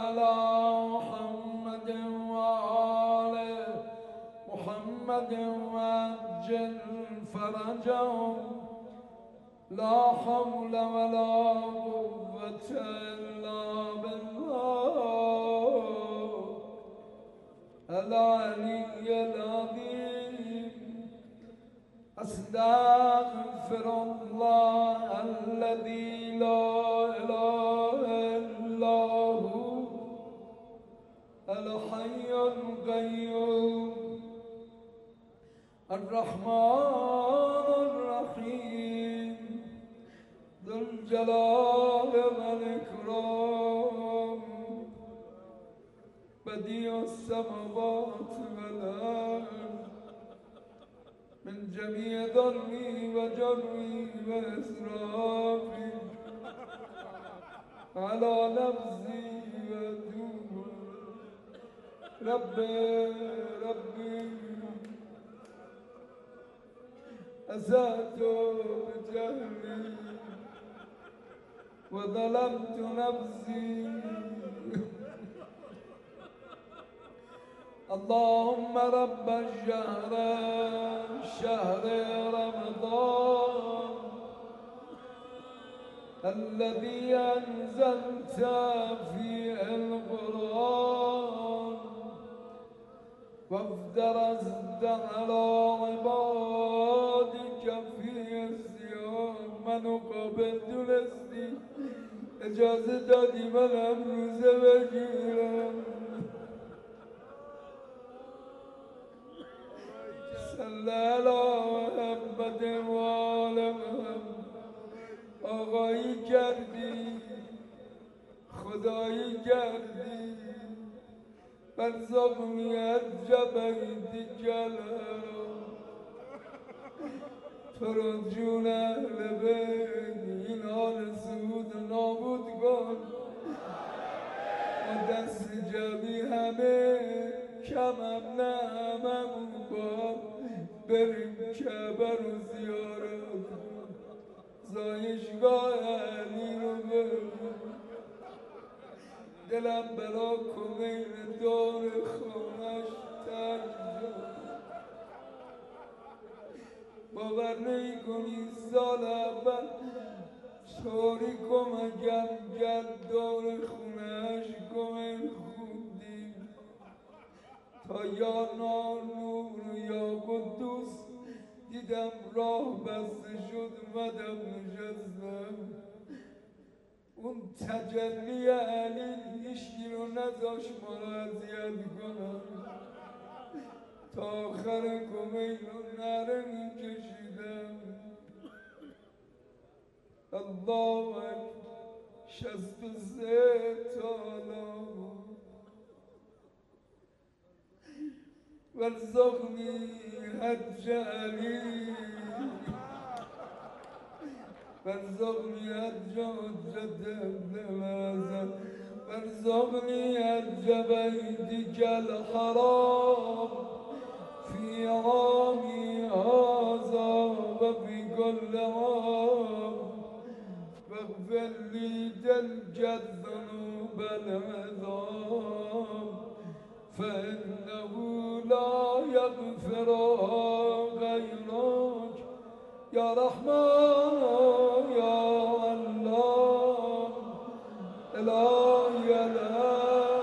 على محمد وآل محمد وعجل فرجهم لا حول ولا قوة إلا بالله العلي العظيم. أستغفر الله الذي لا إله إلا هو الحي القيوم الرحمن الرحيم ذو الجلال والإكرام بديع السماوات والأرض من جميع ظلمي وجرمي وإسرافي على نفسي وأتوب ربي أسأت بجهلي وظلمت نفسي اللهم رب شهر رمضان الذي أنزلت فيه القرآن وافترضت على عبادك فيه الصيام من قبلت لستی اجازه دادی من امروزه بگیرم. صلی علی محمد و آل محمد. آقایی کردی خدایی کردی برزقنیت جبهیدی کلم تو رو جون اهل بیت این حال سود نابود کن و دست جمعی همه کمم نه هممون با بریم کعبه رو زیارت زایشگاه علی رو بریم دلم برا کمین دار خونش تنگ شد. باور نمی‌کنی سال اول چوری کمکم کرد دار خونش کمین خوندیم تا یا نور یا قدوس دیدم راه بسته شد اومدم نشستم. اون تجلی علی هیچکی رو نذاش ما رو اذیت کنم تا آخر کمین رو نره میکشیدم. الله اکبر 63 تالا وارزقني حج علي وارزقني حج حجة ابن مازن وارزقني حج بيتك الحرام في عامي هذا وفي كل عام واغفر لي تلك الذنوب العظام فإنه لا يغفرها غيرك يا رحمن يا الله إلهي الآن.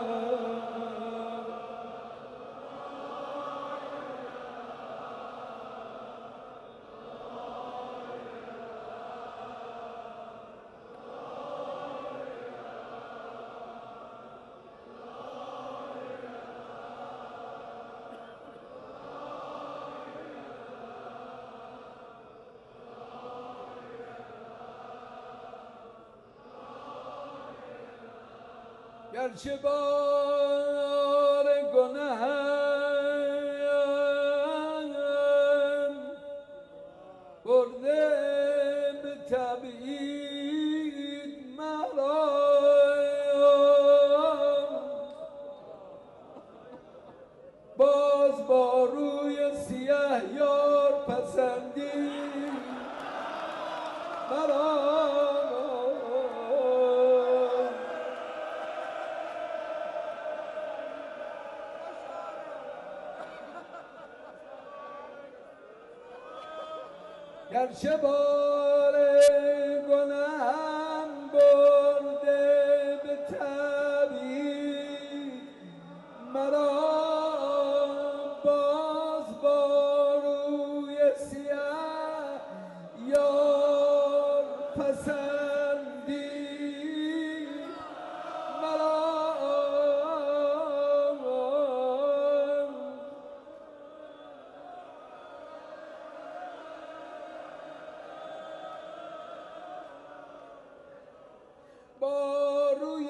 گرچه بار گناهم برده به تبعید مرا باز با روی سیاه یار پسندید مرا گرچه بار گناهم برده به تبعید مرا، باز با روی سیاه یار پسندید مرا. با روی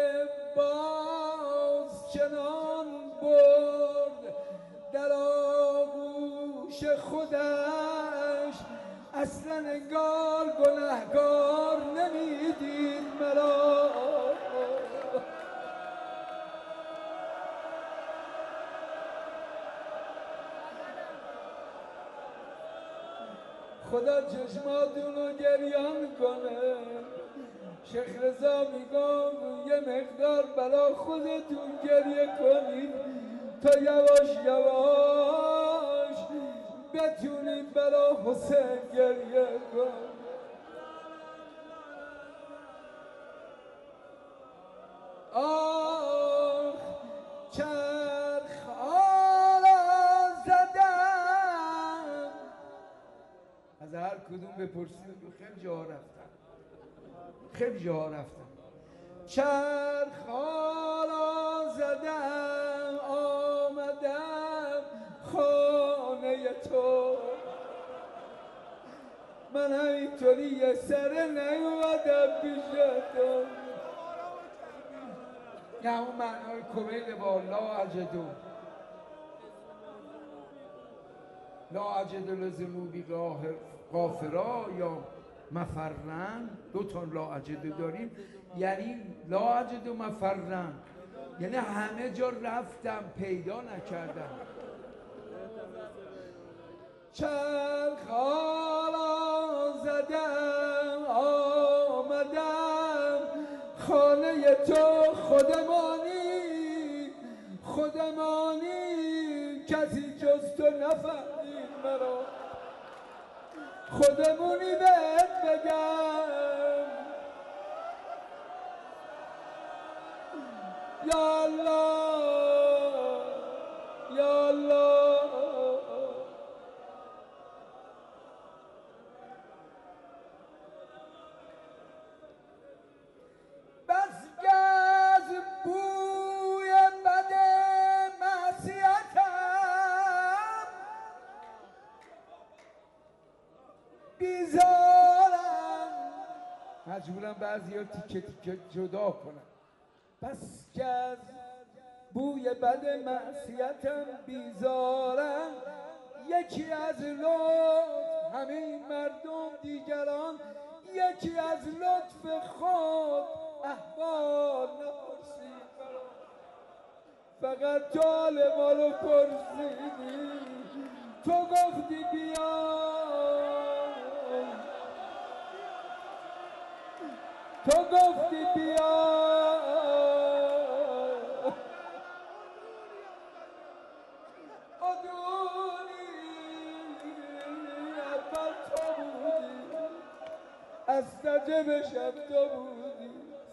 باز چنان برد در آغوش خودش، اصلا انگار گنهگار نمیدید مرا. خدا چشماتونو گریان کنه. شیخ رضا میگم یه مقدار برا خودتون گریه کنید تا یواش یواش بتونید برا حسین گریه کنید. آخ چرخ آلا زدم، از هر کدوم بپرسید خیلی جا رفتم، خیلی جا رفتم. چرخ را زدم آمدم خانه تو، من همینطوری یه سره نیومدم پیش تو. یه همون معنای کمیل با لا اجدو، لا اجدو لزمو بی غافرا یا مفرن. دو تا لا اجدو داریم، یعنی لا اجدو مفرن یعنی همه جا رفتم پیدا نکردم. چرخ را زدم آمدم خانه تو، خودمانی خودمانی کسی جز تو نفهمید مرا. خودمونی بهت بگم یا الله یا الله. بس که از بوی بد معصیتم بیزارم، مجبورم بعضی ها تیکه تیکه جدا کنم. پس که از بوی بد معصیتم بیزارم، یکی از لطف همه مردم دیگران، یکی از لطف خود احوال نپرسید، فقط تو حال ما رو پرسیدی. تو گفتی بیا، تو گفتی بیا، آدونی اول تو بودی، از نجبشم تو بودی.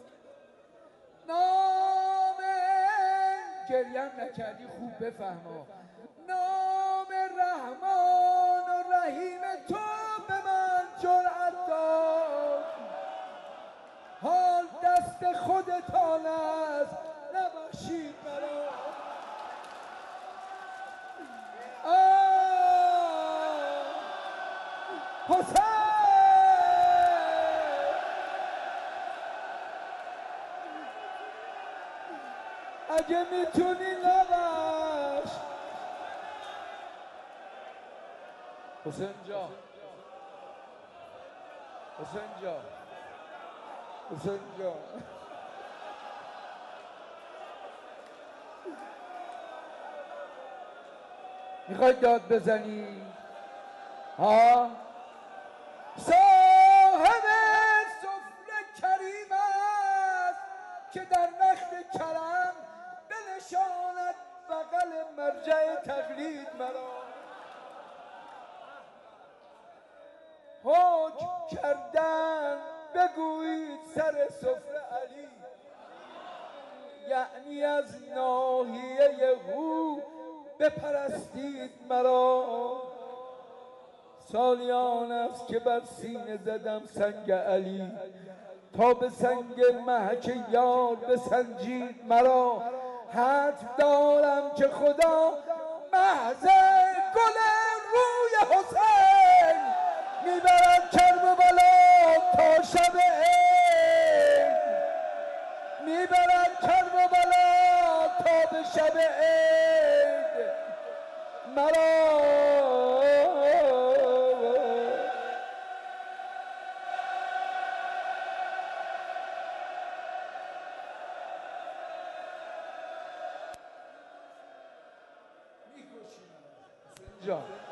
نام گریم نکردی خوب بفهما، نام رحمان و رحیم تو به من جرأت داد. حال دست خودتان است نبخشید مرا. حسین اگه میتونی نبخش. حسین جان، حسین جان، حسین جان، میخوای داد بزنی؟ ها؟ صاحب سفره کریم است که در وقت کرم بنشاند بغل مرجع تقلید مرا. کردن بگویید سر سفره علی، یعنی از ناحیه او بپرستید مرا. سالیان است که بر سینه زدم سنگ علی، تا به سنگ محک یار بسنجید مرا. حرف دارم که خدا محض گل روی حسین میبرد کربلا تا شب عید، میبرد کربلا تا به شب عید مرا. میکشیم